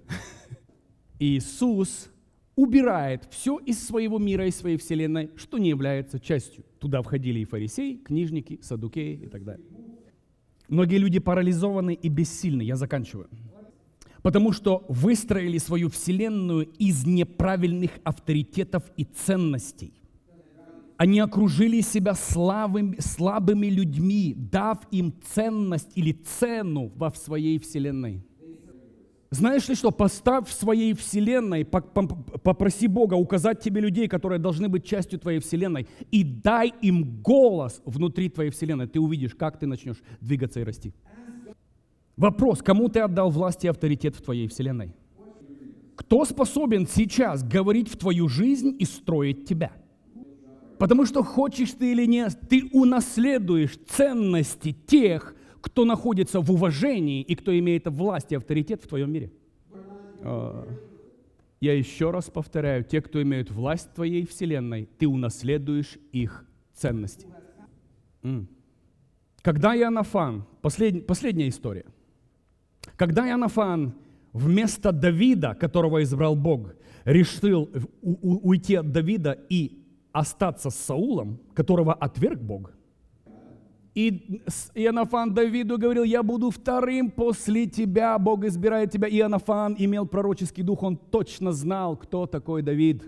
Speaker 1: Иисус убирает все из своего мира, из своей вселенной, что не является частью. Туда входили и фарисеи, книжники, саддукеи и так далее. Многие люди парализованы и бессильны. Я заканчиваю. Потому что выстроили свою вселенную из неправильных авторитетов и ценностей. Они окружили себя слабыми, слабыми людьми, дав им ценность или цену во своей вселенной. Знаешь ли что? Поставь в своей вселенной, попроси Бога указать тебе людей, которые должны быть частью твоей вселенной, и дай им голос внутри твоей вселенной. Ты увидишь, как ты начнешь двигаться и расти. Вопрос: кому ты отдал власть и авторитет в твоей вселенной? Кто способен сейчас говорить в твою жизнь и строить тебя? Потому что хочешь ты или нет, ты унаследуешь ценности тех, кто находится в уважении и кто имеет власть и авторитет в твоем мире. Я еще раз повторяю, те, кто имеют власть в твоей вселенной, ты унаследуешь их ценности. Когда Иоаннафан, послед, последняя история, когда Иоаннафан вместо Давида, которого избрал Бог, решил у, у, уйти от Давида и остаться с Саулом, которого отверг Бог, и Иоаннафан Давиду говорил: я буду вторым после тебя, Бог избирает тебя. И Иоаннафан имел пророческий дух, он точно знал, кто такой Давид.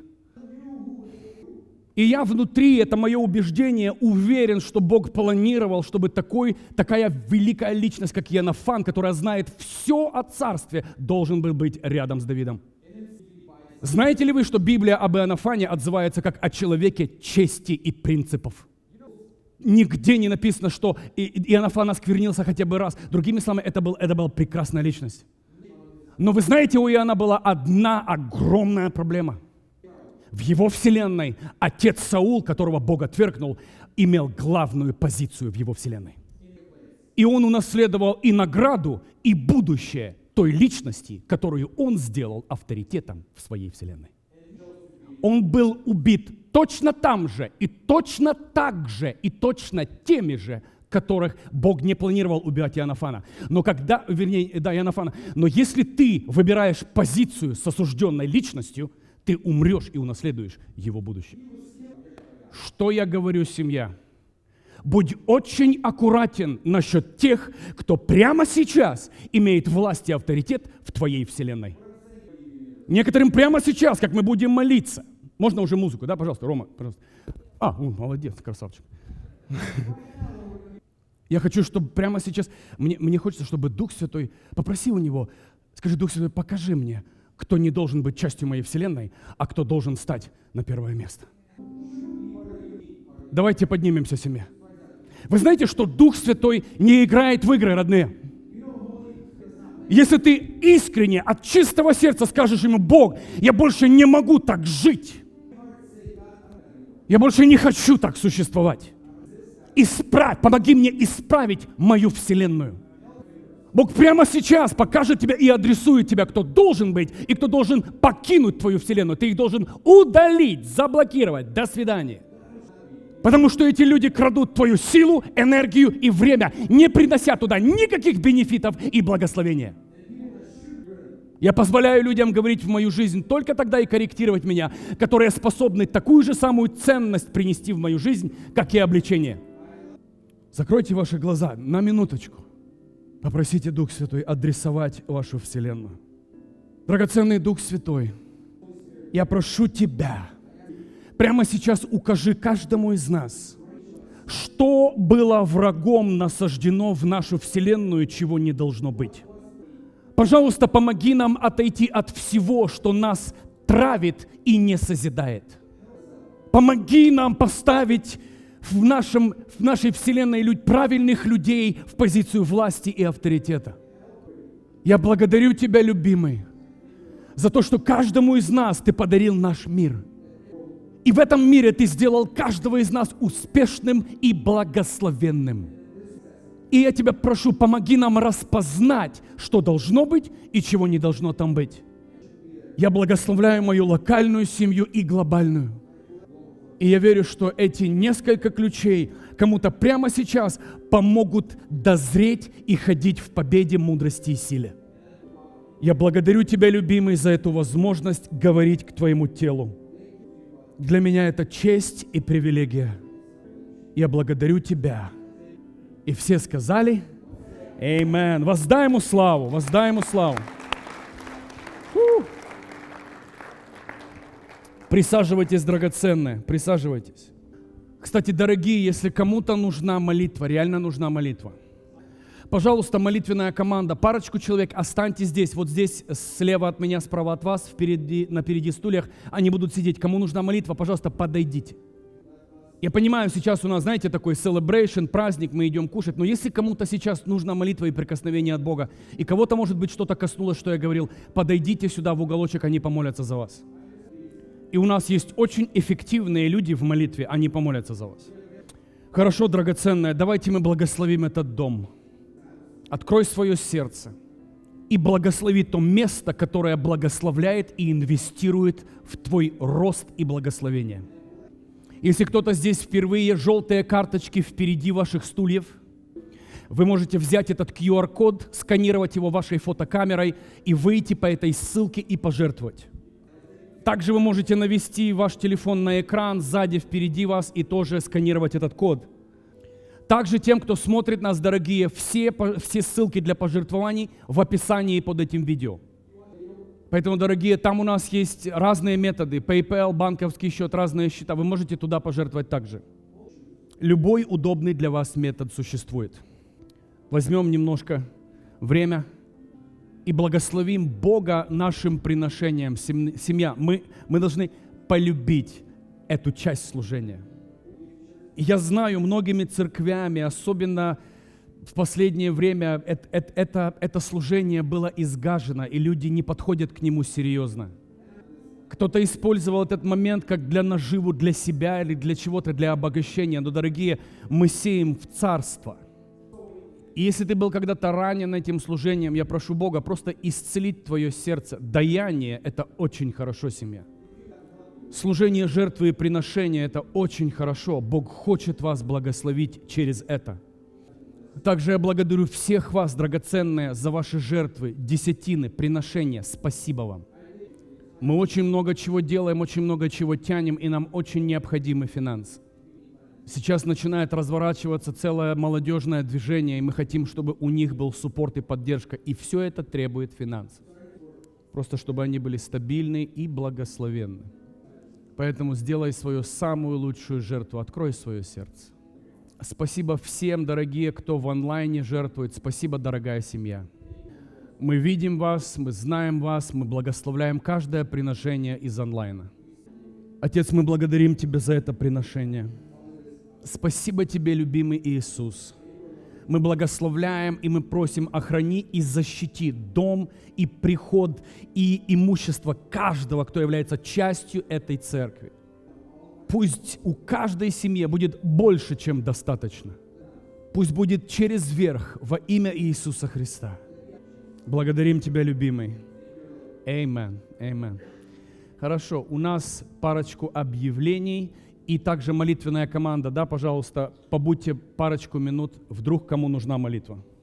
Speaker 1: И я внутри, это мое убеждение, уверен, что Бог планировал, чтобы такой, такая великая личность, как Иоаннафан, которая знает все о царстве, должен был быть рядом с Давидом. Знаете ли вы, что Библия об Иоаннафане отзывается как о человеке чести и принципов? Нигде не написано, что Иоаннафан осквернился хотя бы раз. Другими словами, это, был, это была прекрасная личность. Но вы знаете, у Иоанна была одна огромная проблема. В его вселенной отец Саул, которого Бог отвергнул, имел главную позицию в его вселенной. И он унаследовал и награду, и будущее той личности, которую он сделал авторитетом в своей вселенной. Он был убит точно там же, и точно так же, и точно теми же, которых Бог не планировал убивать Иоаннафана. Но когда, вернее, да, Иоаннафана, но если ты выбираешь позицию с осужденной личностью, ты умрешь и унаследуешь его будущее. Что я говорю, семья? Будь очень аккуратен насчет тех, кто прямо сейчас имеет власть и авторитет в твоей вселенной. Некоторым прямо сейчас, как мы будем молиться. Можно уже музыку, да, пожалуйста, Рома, пожалуйста. А, о, молодец, красавчик. Я хочу, чтобы прямо сейчас, мне, мне хочется, чтобы Дух Святой, попроси у Него, скажи, Дух Святой, покажи мне, кто не должен быть частью моей вселенной, а кто должен стать на первое место. Давайте поднимемся, семья. Вы знаете, что Дух Святой не играет в игры, родные? Если ты искренне, от чистого сердца скажешь Ему: Бог, я больше не могу так жить. Я больше не хочу так существовать. Исправь, помоги мне исправить мою вселенную. Бог прямо сейчас покажет тебе и адресует тебя, кто должен быть и кто должен покинуть твою вселенную. Ты их должен удалить, заблокировать. До свидания. Потому что эти люди крадут твою силу, энергию и время, не принося туда никаких бенефитов и благословения. Я позволяю людям говорить в мою жизнь только тогда и корректировать меня, которые способны такую же самую ценность принести в мою жизнь, как и обличение. Закройте ваши глаза на минуточку. Попросите Дух Святой адресовать вашу вселенную. Драгоценный Дух Святой, я прошу Тебя, прямо сейчас укажи каждому из нас, что было врагом насаждено в нашу вселенную, чего не должно быть. Пожалуйста, помоги нам отойти от всего, что нас травит и не созидает. Помоги нам поставить в, нашем, в нашей вселенной люд, правильных людей в позицию власти и авторитета. Я благодарю Тебя, любимый, за то, что каждому из нас Ты подарил наш мир. И в этом мире Ты сделал каждого из нас успешным и благословенным. И я Тебя прошу, помоги нам распознать, что должно быть и чего не должно там быть. Я благословляю мою локальную семью и глобальную. И я верю, что эти несколько ключей кому-то прямо сейчас помогут дозреть и ходить в победе, мудрости и силе. Я благодарю Тебя, любимый, за эту возможность говорить к Твоему телу. Для меня это честь и привилегия. Я благодарю Тебя. И все сказали: Аминь. Воздай Ему славу, воздай Ему славу. Фу. Присаживайтесь, драгоценные, присаживайтесь. Кстати, дорогие, если кому-то нужна молитва, реально нужна молитва, пожалуйста, молитвенная команда, парочку человек, останьтесь здесь, вот здесь, слева от меня, справа от вас, впереди, на переди стульях, они будут сидеть. Кому нужна молитва, пожалуйста, подойдите. Я понимаю, сейчас у нас, знаете, такой celebration, праздник, мы идем кушать, но если кому-то сейчас нужна молитва и прикосновение от Бога, и кого-то, может быть, что-то коснулось, что я говорил, подойдите сюда в уголочек, они помолятся за вас. И у нас есть очень эффективные люди в молитве, они помолятся за вас. Хорошо, драгоценное, давайте мы благословим этот дом. Открой свое сердце и благослови то место, которое благословляет и инвестирует в твой рост и благословение. Если кто-то здесь впервые, желтые карточки впереди ваших стульев, вы можете взять этот ку ар-код, сканировать его вашей фотокамерой и выйти по этой ссылке и пожертвовать. Также вы можете навести ваш телефон на экран сзади, впереди вас и тоже сканировать этот код. Также тем, кто смотрит нас, дорогие, все, все ссылки для пожертвований в описании под этим видео. Поэтому, дорогие, там у нас есть разные методы. PayPal, банковский счет, разные счета. Вы можете туда пожертвовать также. Любой удобный для вас метод существует. Возьмем немножко время и благословим Бога нашим приношением. Семья, мы, мы должны полюбить эту часть служения. И я знаю, многими церквями, особенно в последнее время, это, это, это, это служение было изгажено, и люди не подходят к нему серьезно. Кто-то использовал этот момент как для наживу, для себя или для чего-то, для обогащения. Но, дорогие, мы сеем в царство. И если ты был когда-то ранен этим служением, я прошу Бога просто исцелить твое сердце. Даяние – это очень хорошо, семья. Служение жертвы и приношения – это очень хорошо. Бог хочет вас благословить через это. Также я благодарю всех вас, драгоценные, за ваши жертвы, десятины, приношения. Спасибо вам. Мы очень много чего делаем, очень много чего тянем, и нам очень необходимы финансы. Сейчас начинает разворачиваться целое молодежное движение, и мы хотим, чтобы у них был суппорт и поддержка. И все это требует финансов. Просто чтобы они были стабильны и благословенны. Поэтому сделай свою самую лучшую жертву, открой свое сердце. Спасибо всем, дорогие, кто в онлайне жертвует. Спасибо, дорогая семья. Мы видим вас, мы знаем вас, мы благословляем каждое приношение из онлайна. Отец, мы благодарим Тебя за это приношение. Спасибо Тебе, любимый Иисус. Мы благословляем и мы просим, охрани и защити дом и приход и имущество каждого, кто является частью этой церкви. Пусть у каждой семьи будет больше, чем достаточно. Пусть будет через верх во имя Иисуса Христа. Благодарим Тебя, любимый. Аминь. Аминь. Хорошо, у нас парочку объявлений и также молитвенная команда. Да, пожалуйста, побудьте парочку минут, вдруг кому нужна молитва.